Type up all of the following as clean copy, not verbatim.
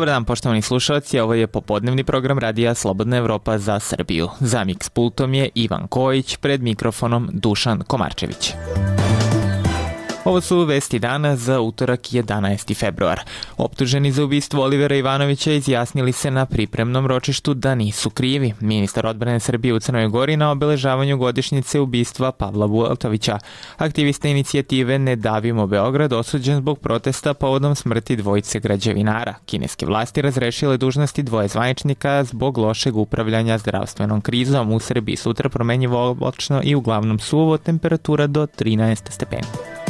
Dobar dan, poštovani slušalci, ovo je popodnevni program radija Slobodna Evropa za Srbiju. Za miks pultom je Ivan Kojić, pred mikrofonom Dušan Komarčević. Ovo su vesti dana za utorak 11. februar. Optuženi za ubistvo Olivera Ivanovića izjasnili se na pripremnom ročištu da nisu krivi. Ministar odbrane Srbije u Crnoj Gori na obeležavanju godišnjice ubistva Pavla Bulatovića. Aktivista inicijative Ne davimo Beograd osuđen zbog protesta povodom smrti dvojice građevinara. Kineske vlasti razrešile dužnosti dvoje zvaničnika zbog lošeg upravljanja zdravstvenom krizom. U Srbiji sutra promenjivo oblačno i uglavnom suvo, temperatura do 13 stepeni.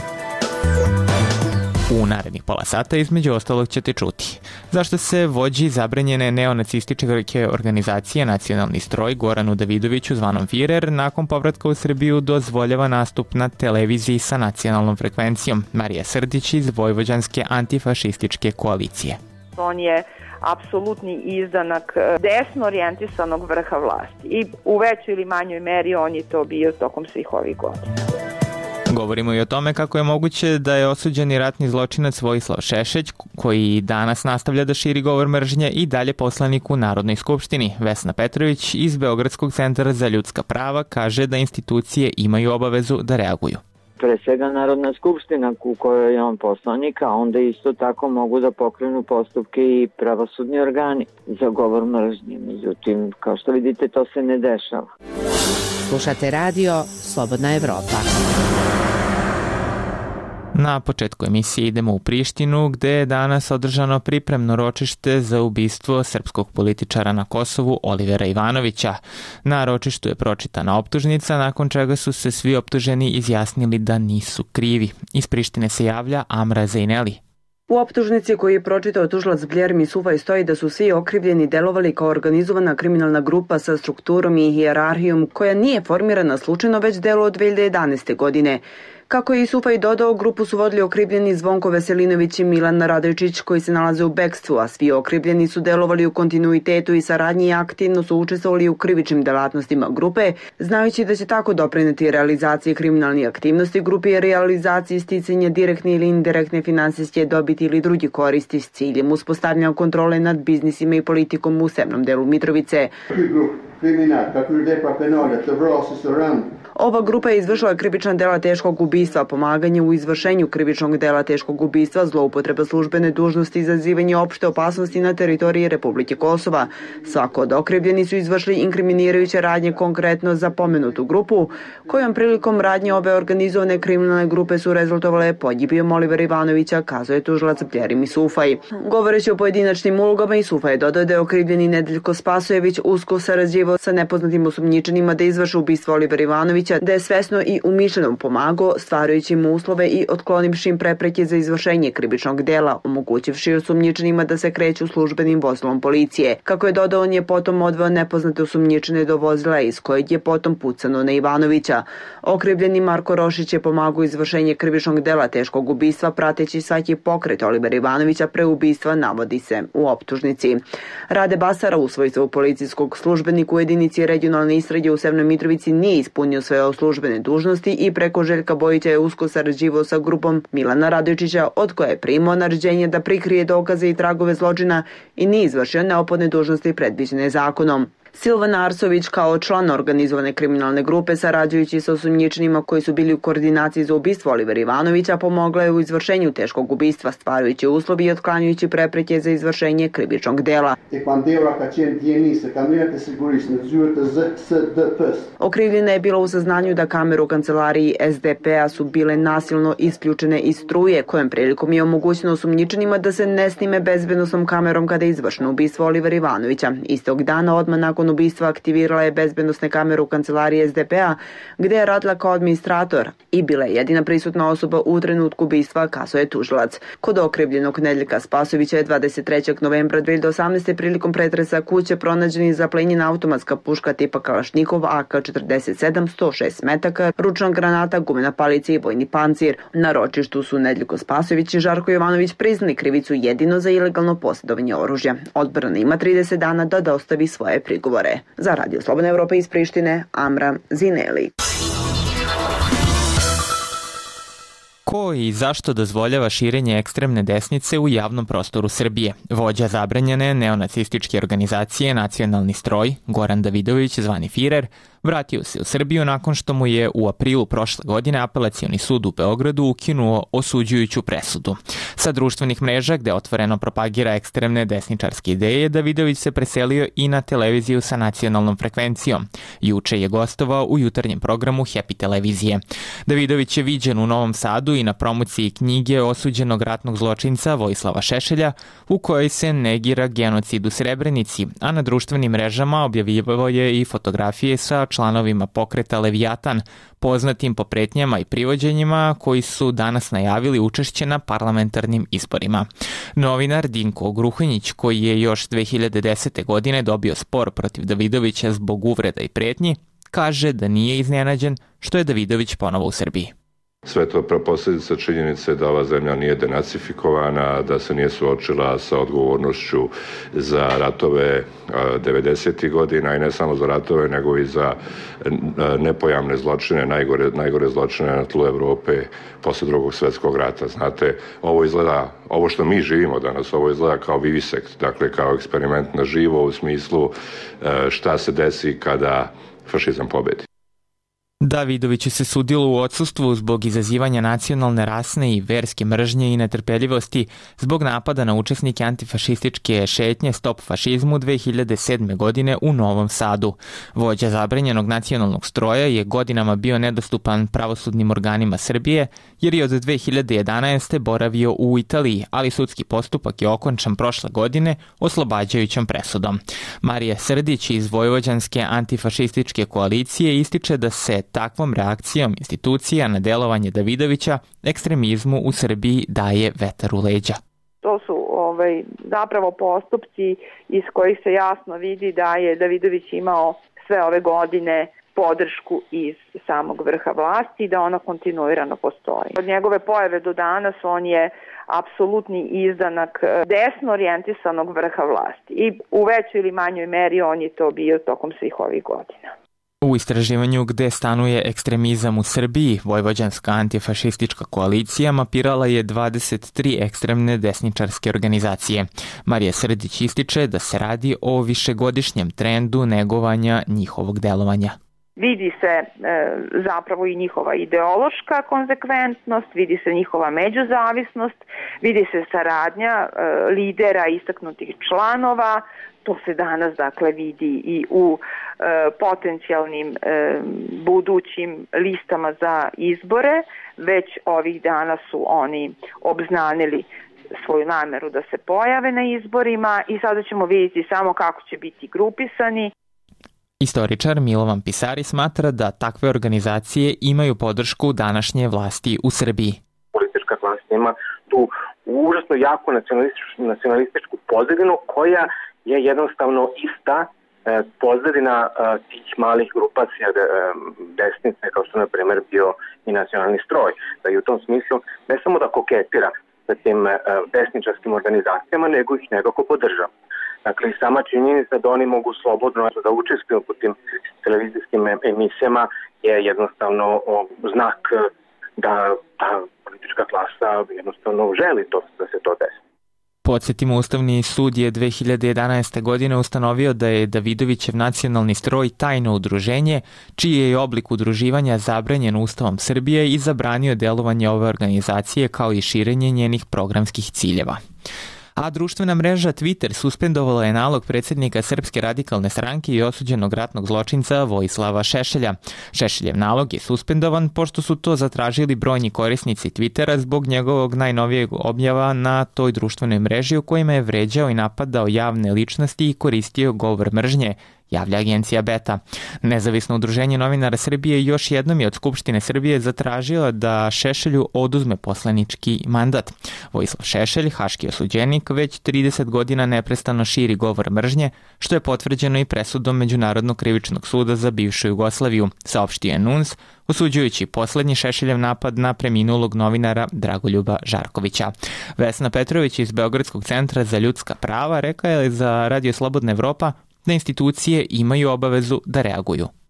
U narednih pola sata između ostalog ćete čuti zašto se vođi zabranjene neonacističke organizacije Nacionalni stroj Goranu Davidoviću zvanom Firer nakon povratka u Srbiju dozvoljava nastup na televiziji sa nacionalnom frekvencijom. Marija Srdić iz Vojvođanske antifašističke koalicije. On je apsolutni izdanak desno orijentisanog vrha vlasti i u većoj ili manjoj meri on je to bio tokom svih ovih godina. Govorimo i o tome kako je moguće da je osuđeni ratni zločinac Vojislav Šešelj, koji danas nastavlja da širi govor mržnje, i dalje poslanik u Narodnoj skupštini. Vesna Petrović iz Beogradskog centra za ljudska prava kaže da institucije imaju obavezu da reaguju. Pre svega Narodna skupština u kojoj je on poslanik, a onda isto tako mogu da pokrenu postupke i pravosudni organi za govor mržnje. Međutim, kao što vidite, to se ne dešava. Slušate radio Slobodna Evropa. Na početku emisije idemo u Prištinu, gde je danas održano pripremno ročište za ubistvo srpskog političara na Kosovu Olivera Ivanovića. Na ročištu je pročitana optužnica, nakon čega su se svi optuženi izjasnili da nisu krivi. Iz Prištine se javlja Amra Zejneli. U optužnici koju je pročitao tužilac Bljermi Sufaj stoji da su svi okrivljeni delovali kao organizovana kriminalna grupa sa strukturom i hijerarhijom koja nije formirana slučajno, već delo od 2011. godine. Kako je i Sufaj dodao, grupu su vodili okrivljeni Zvonko Veselinović i Milan Radojčić koji se nalaze u bekstvu, a svi okrivljeni su delovali u kontinuitetu i saradnji i aktivno su učestvovali u krivičnim delatnostima grupe, znajući da će tako doprineti realizaciji kriminalnih aktivnosti grupe i realizaciji sticanja direktne ili indirektne finansijske dobiti ili drugi koristi s ciljem uspostavljanja kontrole nad biznisima i politikom u sevnom delu Mitrovice. Ova grupa je izvršila krivična dela teškog ubistva, pomaganje u izvršenju krivičnog dela teškog ubistva, zloupotreba službene dužnosti i izazivanje opšte opasnosti na teritoriji Republike Kosova. Svako od okrivljeni su izvršili inkriminirajuće radnje konkretno za pomenutu grupu, kojom prilikom radnje ove organizovane kriminalne grupe su rezultovale pogibijom Olivera Ivanovića, kazuje tužilac Bljerim Sufaj. Govoreći o pojedinačnim ulogama, i Sufaj dodao da je okrivljeni Nedeljko Spasojević usko sarađivao sa nepoznatim osumnjičenima da izvrši ubistvo Olivera Ivanovića, da je svesno i umišljeno pomagao, stvarajući mu uslove i otklonivši im prepreke za izvršenje krivičnog dela, omogućivši osumnjičenima da se kreću službenim vozilom policije. Kako je dodao, on je potom odveo nepoznate osumnjičene do vozila iz kojeg je potom pucano na Ivanovića. Okrivljeni Marko Rošić je pomagao izvršenje krivičnog dela teškog ubistva, prateći svaki pokret Olivera Ivanovića pre ubistva, navodi se u optužnici. Rade Basara u svojstvu policijskog službenika u jedinici regionalne istrage u Sevnoj Mitrovici nije ispunio svoje službene dužnosti i preko Željka Bojića je usko sarađivao sa grupom Milana Radojčića, od koje je primao naređenje da prikrije dokaze i tragove zločina i nije izvršio neophodne dužnosti predviđene zakonom. Silvana Arsović kao član organizovane kriminalne grupe, sarađujući sa osumnjičenima koji su bili u koordinaciji za ubistvo Olivera Ivanovića, pomogla je u izvršenju teškog ubistva, stvarajući uslovi i otklanjujući prepreke za izvršenje krivičnog dela. Okrivljena je bila u saznanju da kamere u kancelariji SDP-a su bile nasilno isključene iz struje, kojom prilikom je omogućeno osumnjičenima da se ne snime bezbednosnom kamerom kada je izvršeno ubistvo Olivera Ivanovića. Istog dana, odmah nakon ubistva, aktivirala je bezbednosne kamere u kancelariji SDP-a, gde je radila kao administrator i bila je jedina prisutna osoba u trenutku ubistva, kazuje tužilac. Kod okrivljenog Nedeljka Spasovića je 23. novembra 2018. prilikom pretresa kuće pronađeni zaplenjena automatska puška tipa Kalašnikov AK-47, 106 metaka, ručna granata, gumena palica i vojni pancir. Na ročištu su Nedeljko Spasović i Žarko Jovanović priznali krivicu jedino za ilegalno posjedovanje oružja. Odbrana ima 30 dana da dostavi svoje prigovore. Za Radio Slobodna Evropa iz Prištine, Amra Zineli. Ko i zašto dozvoljava širenje ekstremne desnice u javnom prostoru Srbije? Vođa zabranjene neonacističke organizacije Nacionalni stroj, Goran Davidović, zvani Firer, vratio se u Srbiju nakon što mu je u aprilu prošle godine Apelacioni sud u Beogradu ukinuo osuđujuću presudu. Sa društvenih mreža, gde otvoreno propagira ekstremne desničarske ideje, Davidović se preselio i na televiziju sa nacionalnom frekvencijom. Juče je gostovao u jutarnjem programu Happy televizije. Davidović je viđen u Novom Sadu i na promociji knjige osuđenog ratnog zločinca Vojislava Šešelja, u kojoj se negira genocid u Srebrenici, a na društvenim mrežama objavljivao je i fotografije sa članovima pokreta Leviatan, poznatim po pretnjama i privođenjima, koji su danas najavili učešće na parlamentarnim izborima. Novinar Dinko Gruhonjić, koji je još 2010. godine dobio spor protiv Davidovića zbog uvreda i pretnji, kaže da nije iznenađen što je Davidović ponovo u Srbiji. Sve to posljedica činjenice da ova zemlja nije denacifikovana, da se nije suočila sa odgovornošću za ratove 90. godina i ne samo za ratove, nego i za nepojamne zločine, najgore zločine na tlu Evrope posle Drugog svjetskog rata. Znate, ovo što mi živimo danas, ovo izgleda kao vivisekt, dakle kao eksperiment na živo u smislu šta se desi kada fašizam pobedi. Davidoviću se sudilo u odsustvu zbog izazivanja nacionalne, rasne i verske mržnje i netrpeljivosti zbog napada na učesnike antifašističke šetnje Stop fašizmu 2007. godine u Novom Sadu. Vođa zabranjenog nacionalnog stroja je godinama bio nedostupan pravosudnim organima Srbije jer je od 2011. boravio u Italiji, ali sudski postupak je okončan prošle godine oslobađajućom presudom. Marija Srdić iz Vojvođanske antifašističke koalicije ističe da se takvom reakcijom institucija na delovanje Davidovića ekstremizmu u Srbiji daje vetar u leđa. To su zapravo postupci iz kojih se jasno vidi da je Davidović imao sve ove godine podršku iz samog vrha vlasti i da ona kontinuirano postoji. Od njegove pojave do danas on je apsolutni izdanak desno orijentisanog vrha vlasti i u većoj ili manjoj meri on je to bio tokom svih ovih godina. U istraživanju gde stanuje ekstremizam u Srbiji, Vojvođanska antifašistička koalicija mapirala je 23 ekstremne desničarske organizacije. Marija Srdić ističe da se radi o višegodišnjem trendu negovanja njihovog delovanja. Vidi se zapravo i njihova ideološka konzekventnost, vidi se njihova međuzavisnost, vidi se saradnja lidera istaknutih članova. To se danas dakle vidi i u potencijalnim budućim listama za izbore. Već ovih dana su oni obznanili svoju nameru da se pojave na izborima i sada ćemo vidjeti samo kako će biti grupisani. Istoričar Milovan Pisari smatra da takve organizacije imaju podršku današnje vlasti u Srbiji. Politička vlast ima tu užasno jaku nacionalističku pozadinu koja je jednostavno ista pozadina tih malih grupacija desnice, kao što na primjer bio i Nacionalni stroj. Da i u tom smislu ne samo da koketira sa tim desničarskim organizacijama, nego ih nekako podržava. Dakle, i sama činjenica da oni mogu slobodno da učestvuju po tim televizijskim emisijama je jednostavno znak da ta politička klasa jednostavno želi to, da se to desi. Podsjetimo, Ustavni sud je 2011. godine ustanovio da je Davidovićev Nacionalni stroj tajno udruženje, čiji je oblik udruživanja zabranjen Ustavom Srbije i zabranio delovanje ove organizacije kao i širenje njenih programskih ciljeva. A društvena mreža Twitter suspendovala je nalog predsjednika Srpske radikalne stranke i osuđenog ratnog zločinca Vojislava Šešelja. Šešeljev nalog je suspendovan pošto su to zatražili brojni korisnici Twittera zbog njegovog najnovijeg objava na toj društvenoj mreži u kojima je vređao i napadao javne ličnosti i koristio govor mržnje, javlja agencija Beta. Nezavisno udruženje novinara Srbije još jednom je od Skupštine Srbije zatražila da Šešelju oduzme poslanički mandat. Vojislav Šešelj, haški osuđenik, već 30 godina neprestano širi govor mržnje, što je potvrđeno i presudom Međunarodnog krivičnog suda za bivšu Jugoslaviju, saopštio je NUNS, osuđujući poslednji Šešeljev napad na preminulog novinara Dragoljuba Žarkovića. Vesna Petrović iz Beogradskog centra za ljudska prava rekla je za Radio Slobodna Evropa da institucije imaju obavezu da reaguju.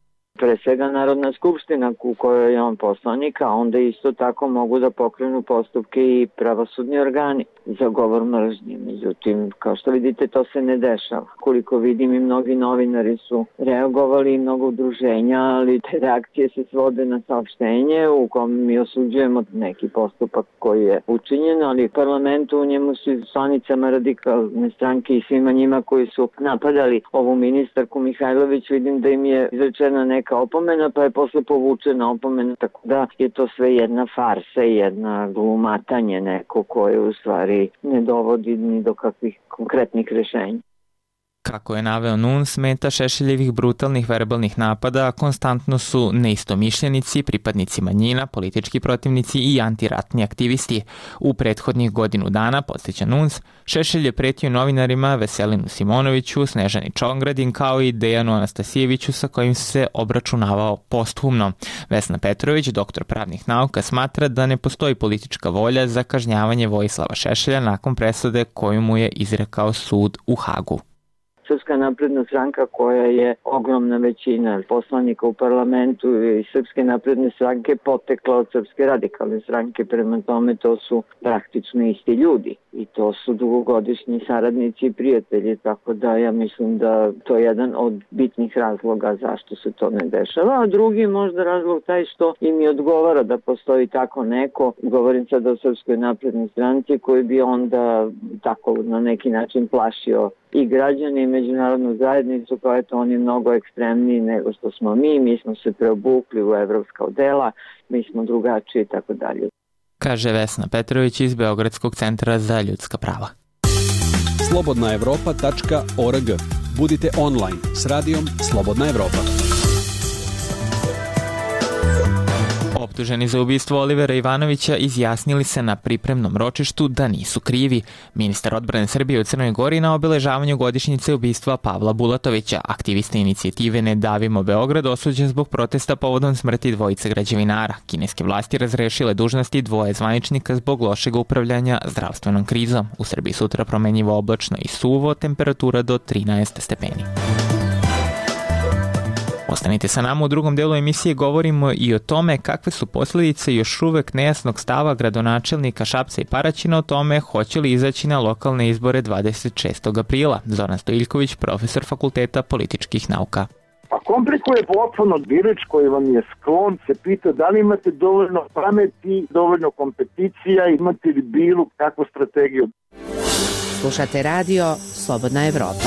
pre svega Narodna skupština u kojoj je on poslanik, a onda isto tako mogu da pokrenu postupke i pravosudni organi za govor mržnje. Međutim, kao što vidite, to se ne dešava. Koliko vidim, i mnogi novinari su reagovali, i mnogo udruženja, ali te reakcije se svode na saopštenje u kom mi osuđujemo neki postupak koji je učinjen, ali parlamentu u njemu su članicama Radikalne stranke i svima njima koji su napadali ovu ministarku Mihajlović, vidim da im je izrečena neka opomena, pa je posle povučena opomena, tako da je to sve jedna farsa i jedna glumatanje neko koje u stvari ne dovodi ni do kakvih konkretnih rešenja. Kako je naveo NUNS, meta Šešeljevih brutalnih verbalnih napada konstantno su neistomišljenici, pripadnici manjina, politički protivnici i antiratni aktivisti. U prethodnih godinu dana, podsjeća NUNS, Šešelj je pretio novinarima Veselinu Simonoviću, Snežani Čongradin kao i Dejanu Anastasijeviću sa kojim se obračunavao posthumno. Vesna Petrović, doktor pravnih nauka, smatra da ne postoji politička volja za kažnjavanje Vojislava Šešelja nakon presude koju mu je izrekao sud u Hagu. Srpska napredna stranka, koja je ogromna većina poslanika u parlamentu i Srpske napredne stranke, potekla od Srpske radikalne stranke, prema tome to su praktično isti ljudi i to su dugogodišnji saradnici i prijatelji, tako da ja mislim da to je jedan od bitnih razloga zašto se to ne dešava, a drugi možda razlog taj što im je odgovara da postoji tako neko, govorim sad o Srpskoj naprednoj stranci, koji bi onda tako na neki način plašio i građani i međunarodnu zajednicu, kao eto oni mnogo ekstremniji nego što smo mi smo se preobukli u evropska odela, mi smo drugačiji i tako dalje. Kaže Vesna Petrović iz Beogradskog centra za ljudska prava. slobodnaevropa.org. Budite online s radijom Slobodna Evropa. Optuženi za ubistvo Olivera Ivanovića izjasnili se na pripremnom ročištu da nisu krivi. Ministar odbrane Srbije u Crnoj Gori na obeležavanju godišnjice ubistva Pavla Bulatovića, aktivista inicijative Ne davimo Beograd, osuđen zbog protesta povodom smrti dvojice građevinara. Kineske vlasti razrešile dužnosti dvoje zvaničnika zbog lošeg upravljanja zdravstvenom krizom. U Srbiji sutra promenjivo oblačno i suvo, temperatura do 13 stepeni. Ostanite sa nama, u drugom delu emisije govorimo i o tome kakve su posljedice još uvek nejasnog stava gradonačelnika Šapca i Paraćina o tome hoće li izaći na lokalne izbore 26. aprila. Zoran Stojiljković, profesor Fakulteta političkih nauka. Pa komplikuje potpuno birač koji vam je sklon, se pita da li imate dovoljno pameti, dovoljno kompeticija, imate li bilo kakvu strategiju. Slušate radio Slobodna Evropa.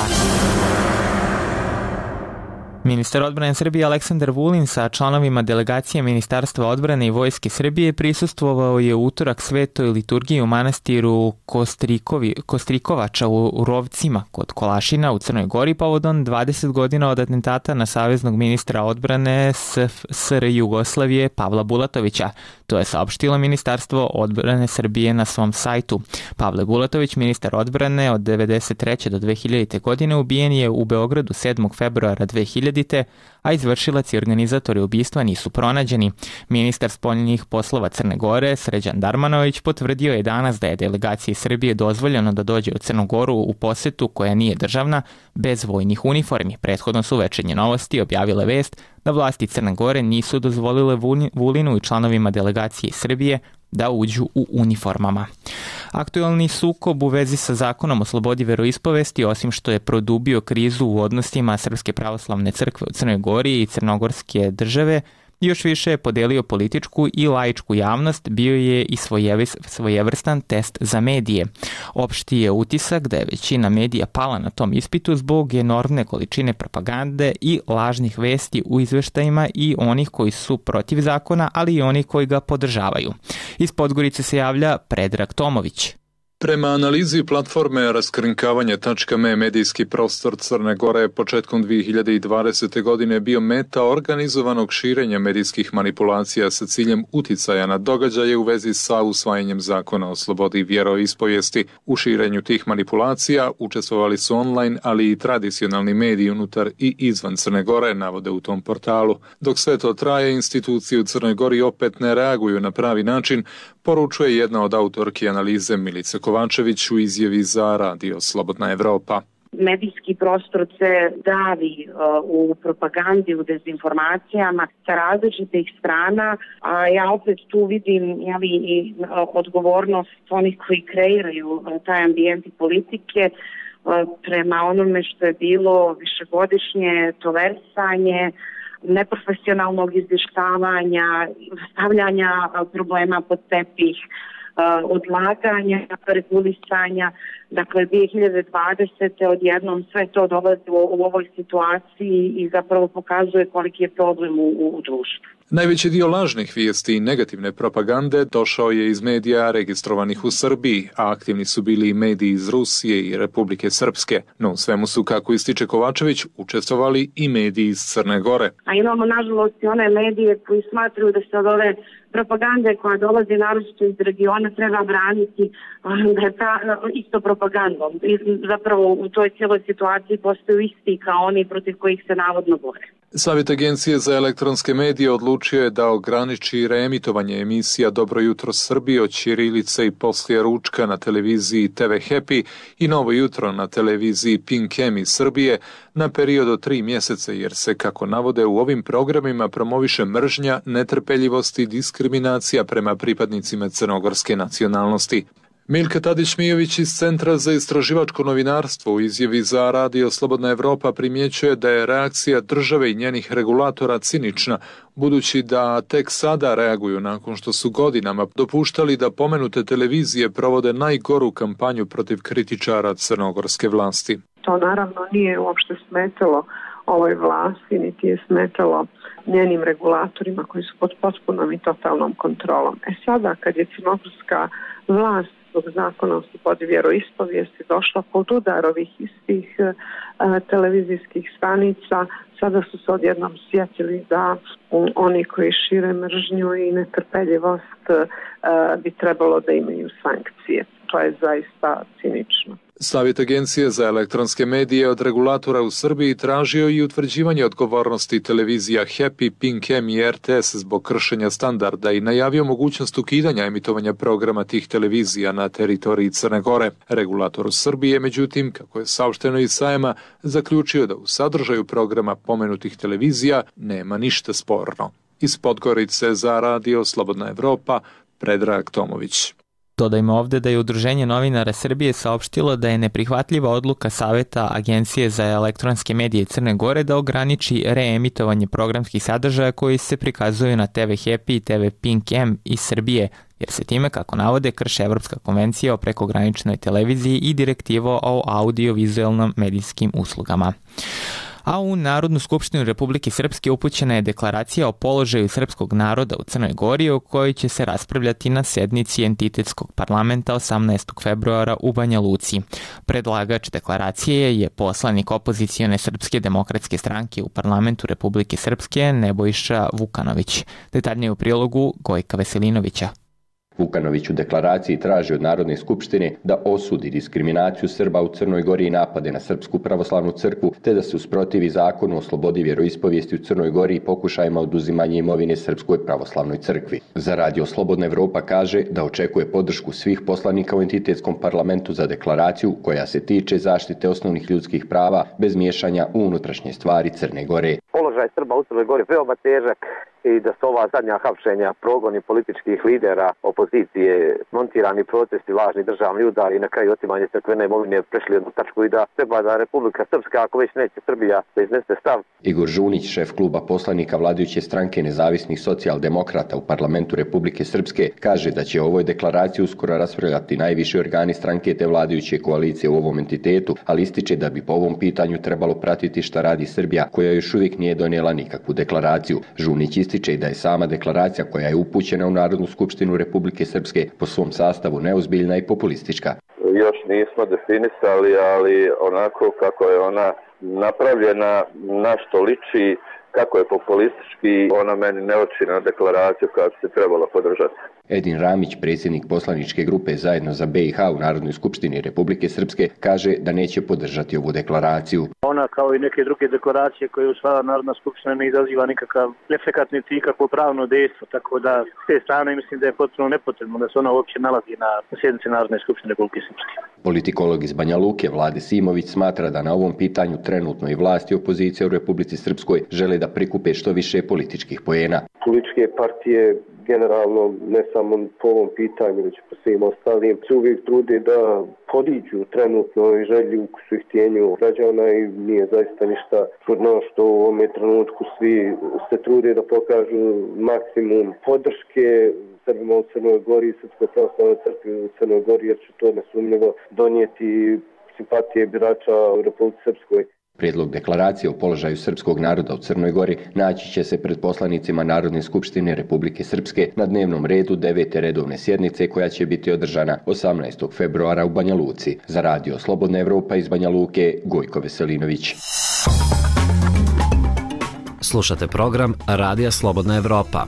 Ministar odbrane Srbije Aleksandar Vulin sa članovima delegacije Ministarstva odbrane i Vojske Srbije prisustvovao je u utorak svetoj liturgiji u manastiru Kostrikovača u Rovcima kod Kolašina u Crnoj Gori povodom 20 godina od atentata na saveznog ministra odbrane SR Jugoslavije Pavla Bulatovića. To je saopštilo Ministarstvo odbrane Srbije na svom sajtu. Pavle Bulatović, ministar odbrane od 1993. do 2000. godine, ubijen je u Beogradu 7. februara 2000. a izvršilac i organizatori ubistva nisu pronađeni. Ministar spoljnih poslova Crne Gore, Sređan Darmanović, potvrdio je danas da je delegaciji Srbije dozvoljeno da dođe u Crnu Goru u posetu koja nije državna, bez vojnih uniformi. Prethodno su Večernje novosti objavile vest da vlasti Crne Gore nisu dozvolile Vulinu i članovima delegacije Srbije da uđu u uniformama. Aktualni sukob u vezi sa zakonom o slobodi veroispovesti, osim što je produbio krizu u odnosima Srpske pravoslavne crkve u Crnoj Gori i Crnogorske države, još više je podelio političku i laičku javnost, bio je i svojevrstan test za medije. Opšti je utisak da je većina medija pala na tom ispitu zbog enormne količine propagande i lažnih vesti u izveštajima i onih koji su protiv zakona, ali i onih koji ga podržavaju. Iz Podgorice se javlja Predrag Tomović. Prema analizi platforme raskrinkavanje.me, medijski prostor Crne Gore je početkom 2020. godine bio meta organizovanog širenja medijskih manipulacija sa ciljem uticaja na događaje u vezi sa usvajanjem zakona o slobodi vjeroispovijesti. U širenju tih manipulacija učestvovali su online, ali i tradicionalni mediji unutar i izvan Crne Gore, navode u tom portalu. Dok sve to traje, institucije u Crnoj Gori opet ne reaguju na pravi način, poručuje jedna od autorki analize Milice Kovačević u izjavi za radio Slobodna Evropa. medijski prostor se davi u propagandi, u dezinformacijama sa različitih strana, a ja opet tu vidim i odgovornost onih koji kreiraju taj ambijent i politike prema onome što je bilo višegodišnje tolerisanje, neprofesionalnog izvještavanja, stavljanja problema pod tepih, odlaganja, regulisanja. Dakle, 2020. odjednom sve to dolazi u ovoj situaciji i zapravo pokazuje koliki je problem u društvu. Najveći dio lažnih vijesti i negativne propagande došao je iz medija registrovanih u Srbiji, a aktivni su bili i mediji iz Rusije i Republike Srpske. No u svemu su, kako ističe Kovačević, učestvovali i mediji iz Crne Gore. A imamo, nažalost, i one medije koji smatraju da se od ove propagande koja dolazi naročito iz regiona treba braniti isto propagandom. I zapravo u toj cijeloj situaciji postaju isti kao oni protiv kojih se navodno bore. Savjet Agencije za elektronske medije odlučio je da ograniči reemitovanje emisija Dobro jutro Srbije od ćirilice i poslije ručka na televiziji TV Happy i Novo jutro na televiziji Pink M iz Srbije na period od 3 mjeseca, jer se, kako navode, u ovim programima promoviše mržnja, netrpeljivost i diskriminacija prema pripadnicima crnogorske nacionalnosti. Milka Tadić-Mijović iz Centra za istraživačko novinarstvo u izjavi za Radio Slobodna Evropa primjećuje da je reakcija države i njenih regulatora cinična, budući da tek sada reaguju nakon što su godinama dopuštali da pomenute televizije provode najgoru kampanju protiv kritičara crnogorske vlasti. To naravno nije uopšte smetalo ovoj vlasti, niti je smetalo njenim regulatorima koji su pod potpunom i totalnom kontrolom. Sada kad je crnogorska vlast zbog zakona o slobodi vjeroispovijesti došla pod udar ovih istih televizijskih stanica, sada su se odjednom sjetili da oni koji šire mržnju i netrpeljivost bi trebalo da imaju sankcije. To je zaista cinično. Savjet Agencije za elektronske medije od regulatora u Srbiji tražio i utvrđivanje odgovornosti televizija Happy, Pink M i RTS zbog kršenja standarda i najavio mogućnost ukidanja emitovanja programa tih televizija na teritoriji Crne Gore. Regulator u Srbiji, međutim, kako je saopšteno iz sajma, zaključio da u sadržaju programa pomenutih televizija nema ništa sporno. Iz Podgorice za Radio Slobodna Evropa, Predrag Tomović. Dodajmo ovde da je Udruženje novinara Srbije saopštilo da je neprihvatljiva odluka Saveta Agencije za elektronske medije Crne Gore da ograniči reemitovanje programskih sadržaja koji se prikazuju na TV Happy i TV Pink M iz Srbije, jer se time, kako navode, krše Evropska konvencija o prekograničnoj televiziji i direktiva o audiovizualnom medijskim uslugama. A u Narodnu skupštinu Republike Srpske upućena je deklaracija o položaju srpskog naroda u Crnoj Gori, o kojoj će se raspravljati na sednici entitetskog parlamenta 18. februara u Banja Luci. Predlagač deklaracije je poslanik opozicione Srpske demokratske stranke u parlamentu Republike Srpske Nebojša Vukanović. Detaljnije u prilogu Gojka Veselinovića. Vukanović u deklaraciji traži od Narodne skupštine da osudi diskriminaciju Srba u Crnoj Gori i napade na Srpsku pravoslavnu crkvu, te da se usprotivi zakonu o slobodi vjeroispovijesti u Crnoj Gori i pokušajima oduzimanja imovine Srpskoj pravoslavnoj crkvi. Za Radio Slobodna Evropa kaže da očekuje podršku svih poslanika u entitetskom parlamentu za deklaraciju koja se tiče zaštite osnovnih ljudskih prava bez miješanja u unutrašnje stvari Crne Gore. Položaj Srba u Crnoj Gori veoma težak i da su ova zadnja hapšenja, progoni političkih lidera opozicije, montirani protesti, lažni državni udari i na kraju otimanje crkvene imovine prešli jednu tačku i da treba da Republika Srpska, ako već neće Srbija, da iznese stav. Igor Žunić, šef kluba poslanika vladajuće stranke nezavisnih socijaldemokrata u parlamentu Republike Srpske, kaže da će o ovoj deklaraciji uskoro raspravljati najviši organi stranke te vladajuće koalicije u ovom entitetu, ali ističe da bi po ovom pitanju trebalo pratiti šta radi Srbija, koja još uvijek nije donijela nikakvu deklaraciju. Žunić ističe da je sama deklaracija koja je upućena u Narodnu skupštinu Republike Srpske po svom sastavu neozbiljna i populistička. Još nismo definisali, ali onako kako je ona napravljena, na što liči, kako je populistički, ona meni ne oči na deklaraciju koja bi se trebala podržati. Edin Ramić, predsjednik poslaničke grupe Zajedno za BiH u Narodnoj skupštini Republike Srpske, kaže da neće podržati ovu deklaraciju. Ona, kao i neke druge deklaracije koje usvaja Narodna skupština, ne izaziva nikakav efekat niti ikakvo pravno dejstvo, tako da s te strane mislim da je potpuno nepotrebno da se ona uopće nalazi na sjednici Narodne skupštine Republike Srpske. Politikolog iz Banja Luke Vlade Simović smatra da na ovom pitanju trenutno i vlast i opozicija u Republici Srpskoj žele da prikupe što više političkih poena. Političke partije generalno, ne samo po ovom pitanju, već po svim ostalim, se uvijek trude da podiđu trenutno i želju, ukusu i htjenju građana i nije zaista ništa čudno što u ovom trenutku svi se trude da pokažu maksimum podrške Srbima u Crnoj Gori i Srpskoj pravoslavnoj crkvi u Crnoj Gori, jer će to nesumnjivo donijeti simpatije birača u Republici Srpskoj. Prijedlog deklaracije o položaju srpskog naroda u Crnoj Gori naći će se pred poslanicima Narodne skupštine Republike Srpske na dnevnom redu 9. redovne sjednice koja će biti održana 18. februara u Banja Luci. Za radio Slobodna Evropa iz Banja Luke, Gojko Veselinović. Slušate program Radija Slobodna Evropa.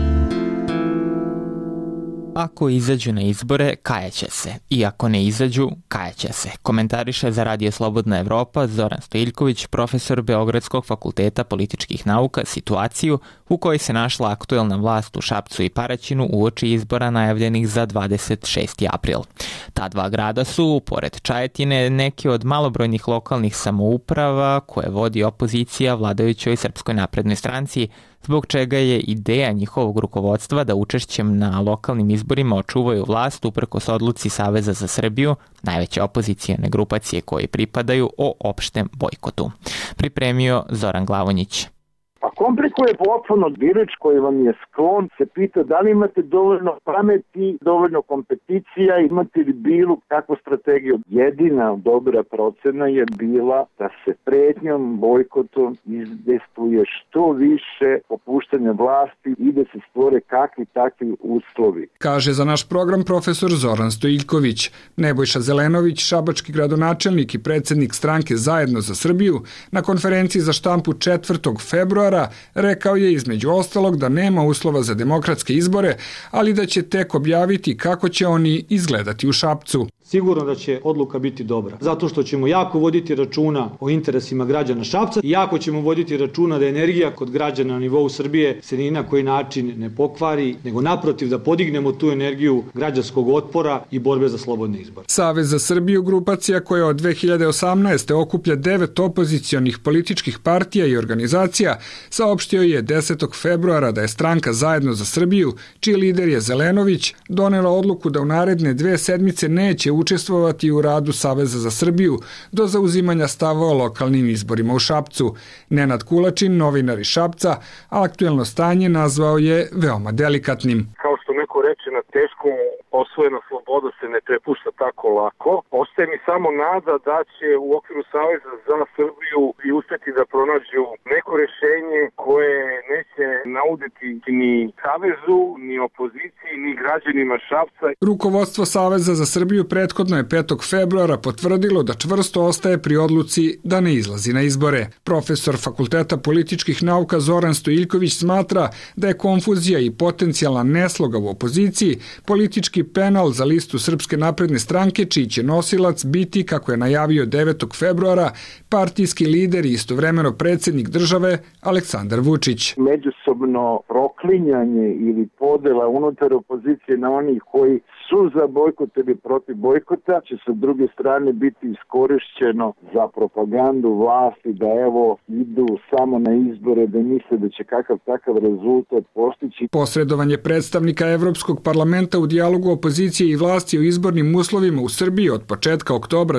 Ako izađu na izbore, kajaće se. I ako ne izađu, kajaće se. Komentariše za Radio Slobodna Evropa Zoran Stojiljković, profesor Beogradskog fakulteta političkih nauka, situaciju u kojoj se našla aktuelna vlast u Šapcu i Paraćinu uoči izbora najavljenih za 26. april. Ta dva grada su, pored Čajetine, neki od malobrojnih lokalnih samouprava koje vodi opozicija vladajućoj Srpskoj naprednoj stranci, zbog čega je ideja njihovog rukovodstva da učešćem na lokalnim izborima očuvaju vlast uprkos odluci Saveza za Srbiju, najveće opozicijone grupacije koje pripadaju, o opštem bojkotu. Pripremio Zoran Glavonjić. A komplikuje potpuno birač koji vam je sklon, se pita da li imate dovoljno pameti, dovoljno kompeticija, imate li bilo kakvu strategiju. Jedina dobra procena je bila da se pretnjom, bojkotom izdejstvuje što više popuštanja vlasti i da se stvore kakvi takvi uslovi. Kaže za naš program profesor Zoran Stojiljković. Nebojša Zelenović, šabački gradonačelnik i predsjednik stranke Zajedno za Srbiju, na konferenciji za štampu 4. februara rekao je između ostalog da nema uslova za demokratske izbore, ali da će tek objaviti kako će oni izgledati u Šapcu. Sigurno da će odluka biti dobra, zato što ćemo jako voditi računa o interesima građana Šapca i jako ćemo voditi računa da energija kod građana na nivou Srbije se ni na koji način ne pokvari, nego naprotiv da podignemo tu energiju građanskog otpora i borbe za slobodne izbore. Savez za Srbiju, grupacija koja od 2018. okuplja 9 opozicionih političkih partija i organizacija, saopštio je 10. februara da je stranka Zajedno za Srbiju, čiji lider je Zelenović, donela odluku da u naredne 2 sedmice neće učestvovati u radu Saveza za Srbiju do zauzimanja stava o lokalnim izborima u Šapcu. Nenad Kulačin, novinar iz Šapca, aktuelno stanje nazvao je veoma delikatnim. Kao što neko reče, na teškom osvojena sloboda se ne prepušta tako lako. Ostaje mi samo nada da će u okviru Saveza za Srbiju i uspeti da pronađu neko rešenje koje neće nauditi ni Savezu, ni opoziciji, ni građanima Šapca. Rukovodstvo Saveza za Srbiju prethodno je 5. februara potvrdilo da čvrsto ostaje pri odluci da ne izlazi na izbore. Profesor Fakulteta političkih nauka Zoran Stojiljković smatra da je konfuzija i potencijalna nesloga u opoziciji politički penal za listu Srpske napredne stranke, čiji će nosilac biti, kako je najavio 9. februara, partijski lider i istovremeno predsjednik države Aleksandar Vučić. Međusobno proklinjanje ili podela unutar opozicije na onih koji su za bojkot ili protiv bojkota će sa druge strane biti iskorišćeno za propagandu vlasti da evo idu samo na izbore, da misle da će kakav takav rezultat postići. Posredovanje predstavnika Evropskog parlamenta u dijalogu opozicije i vlasti o izbornim uslovima u Srbiji od početka oktobra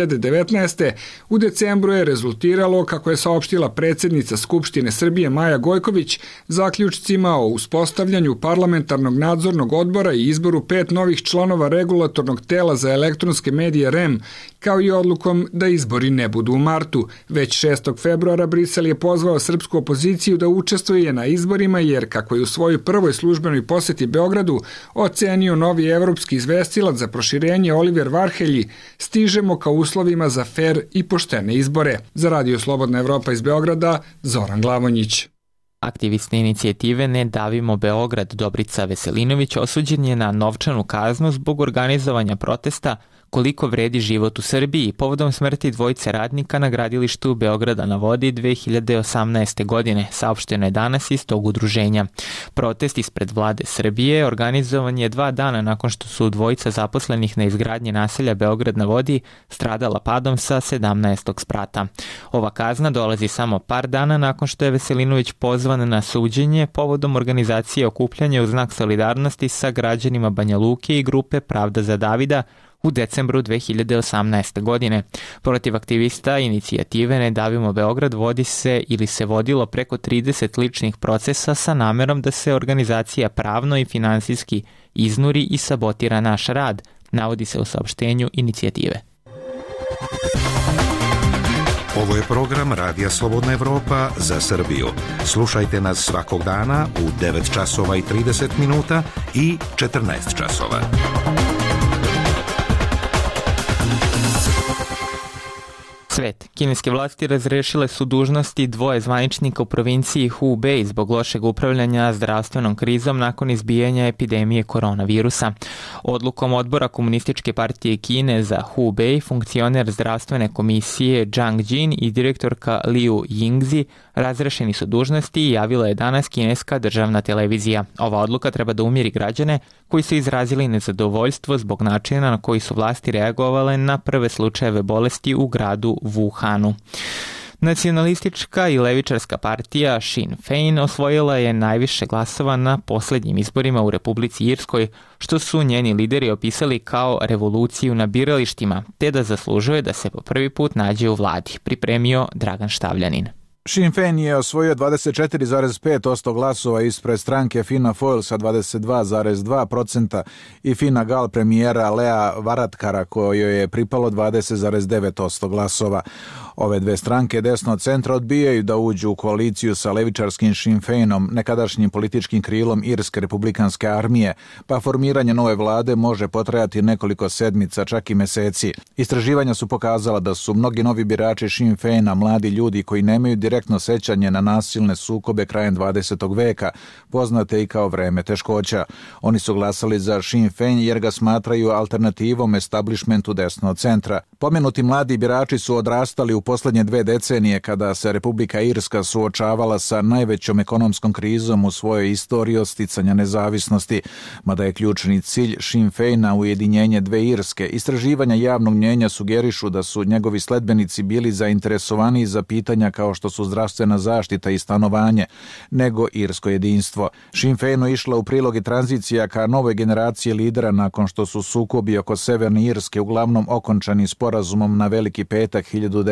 2019. u decembru je rezultiralo, kako je saopštila predsjednica Skupštine Srbije Maja Gojković, zaključcima o uspostavljanju parlamentarnog nadzornog odbora i izboru 5 novih članova regulatornog tela za elektronske medije REM, kao i odlukom da izbori ne budu u martu. Već 6. februara Brisel je pozvao srpsku opoziciju da učestvuje na izborima jer, kako je u svojoj prvoj službenoj poseti Beogradu ocenio novi evropski izvestilac za proširenje Oliver Varhelji, stižemo ka uslovima za fer i poštene izbore. Za Radio Slobodna Evropa iz Beograda, Zoran Glavonjić. Aktivista inicijative Ne davimo Beograd Dobrica Veselinović osuđen je na novčanu kaznu zbog organizovanja protesta koliko vredi život u Srbiji povodom smrti dvojice radnika na gradilištu Beograda na vodi 2018. godine, saopšteno je danas iz tog udruženja. Protest ispred vlade Srbije organizovan je 2 dana nakon što su dvojica zaposlenih na izgradnji naselja Beograd na vodi stradala padom sa 17. sprata. Ova kazna dolazi samo par dana nakon što je Veselinović pozvan na suđenje povodom organizacije okupljanja u znak solidarnosti sa građanima Banja Luke i grupe Pravda za Davida u decembru 2018. godine. Protiv aktivista inicijative Ne davimo Beograd vodi se ili se vodilo preko 30 ličnih procesa sa namerom da se organizacija pravno i finansijski iznuri i sabotira naš rad, navodi se u saopštenju inicijative. Ovo je program Radija Slobodna Evropa za Srbiju. Slušajte nas svakog dana u 9 časova i 30 minuta i 14 časova. Svet. Kineske vlasti razrešile su dužnosti 2 zvaničnika u provinciji Hubei zbog lošeg upravljanja zdravstvenom krizom nakon izbijanja epidemije koronavirusa. Odlukom odbora Komunističke partije Kine za Hubei, funkcioner zdravstvene komisije Zhang Jin i direktorka Liu Yingzi razrešeni su dužnosti i javila je danas kineska državna televizija. Ova odluka treba da umiri građane koji su izrazili nezadovoljstvo zbog načina na koji su vlasti reagovale na prve slučajeve bolesti u gradu Wuhanu. Nacionalistička i levičarska partija Sinn Féin osvojila je najviše glasova na posljednjim izborima u Republici Irskoj, što su njeni lideri opisali kao revoluciju na biralištima, te da zaslužuje da se po prvi put nađe u vladi, pripremio Dragan Štavljanin. Sinn Féin je osvojio 24,5% glasova ispred stranke Fianna Fáil sa 22,2% i Fine Gael premijera Lea Varadkara kojoj je pripalo 20,9% glasova. Ove dve stranke desnog centra odbijaju da uđu u koaliciju sa levičarskim Sinn Féinom, nekadašnjim političkim krilom Irske republikanske armije, pa formiranje nove vlade može potrajati nekoliko sedmica, čak i meseci. Istraživanja su pokazala da su mnogi novi birači Sinn Féina mladi ljudi koji nemaju direktno sećanje na nasilne sukobe krajem 20. veka, poznate i kao vreme teškoća. Oni su glasali za Sinn Féin jer ga smatraju alternativom establishmentu desnog centra. Pomenuti mladi birači su odrastali u poslednje 2 decenije kada se Republika Irska suočavala sa najvećom ekonomskom krizom u svojoj istoriji od sticanja nezavisnosti, mada je ključni cilj Sinn Féina ujedinjenje 2 Irske. Istraživanja javnog mnjenja sugerišu da su njegovi sledbenici bili zainteresovani za pitanja kao što su zdravstvena zaštita i stanovanje, nego irsko jedinstvo. Sinn Féinu išla u prilog i tranzicija ka novoj generaciji lidera nakon što su sukobi oko Severne Irske uglavnom okončani sporazumom na Veliki petak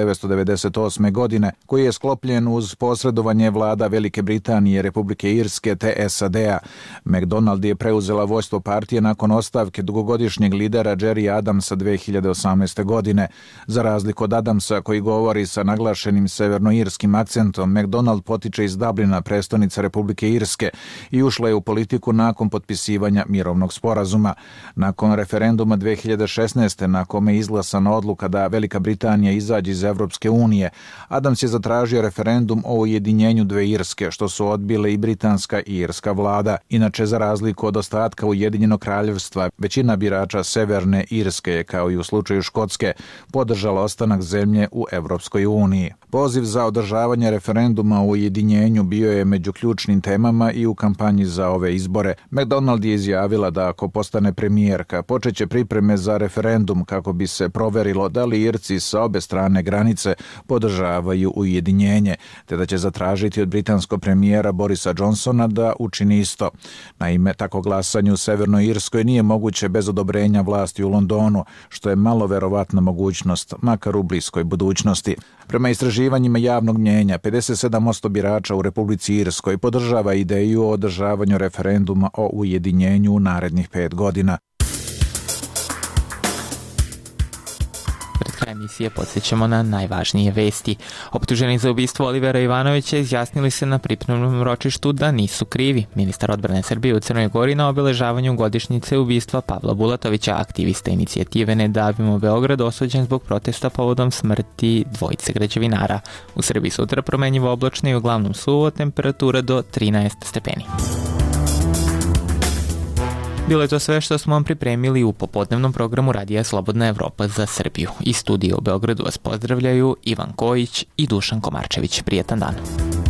1998. godine, koji je sklopljen uz posredovanje vlada Velike Britanije, Republike Irske te SAD-a. McDonald je preuzela vođstvo partije nakon ostavke dugogodišnjeg lidera Jerry Adamsa 2018. godine. Za razliku od Adamsa, koji govori sa naglašenim severnoirskim akcentom, McDonald potiče iz Dublina, prestonice Republike Irske, i ušla je u politiku nakon potpisivanja mirovnog sporazuma. Nakon referenduma 2016. na kome je izglasana odluka da Velika Britanija izađe iz Evropske unije, Adams je zatražio referendum o ujedinjenju 2 Irske, što su odbile i britanska i irska vlada. Inače, za razliku od ostatka Ujedinjenog kraljevstva, većina birača Severne Irske je, kao i u slučaju Škotske, podržala ostanak zemlje u Evropskoj uniji. Poziv za održavanje referenduma o ujedinjenju bio je među ključnim temama i u kampanji za ove izbore. McDonald je izjavila da ako postane premijerka, počeće pripreme za referendum kako bi se proverilo da li Irci sa obe strane granice podržavaju ujedinjenje, te da će zatražiti od britanskog premijera Borisa Johnsona da učini isto. Naime, tako glasanje u Severnoj Irskoj nije moguće bez odobrenja vlasti u Londonu, što je malo verovatna mogućnost, makar u bliskoj budućnosti. Prema istraživanjima javnog mnjenja, 57% birača u Republici Irskoj podržava ideju o održavanju referenduma o ujedinjenju u narednih 5 godina. emisije podsjećamo na najvažnije vesti. Optuženi za ubistvo Olivera Ivanovića izjasnili se na pripremnom ročištu da nisu krivi. Ministar odbrane Srbije u Crnoj Gori na obeležavanju godišnjice ubistva Pavla Bulatovića, aktivista inicijative Ne davimo Beograd, osuđen zbog protesta povodom smrti dvojice građevinara. U Srbiji sutra promenjivo oblačno i uglavnom suvo, temperatura do 13 stepeni. Bilo je to sve što smo vam pripremili u popodnevnom programu Radija Slobodna Evropa za Srbiju. Iz studija u Beogradu vas pozdravljaju Ivan Kojić i Dušan Komarčević. Prijetan dan.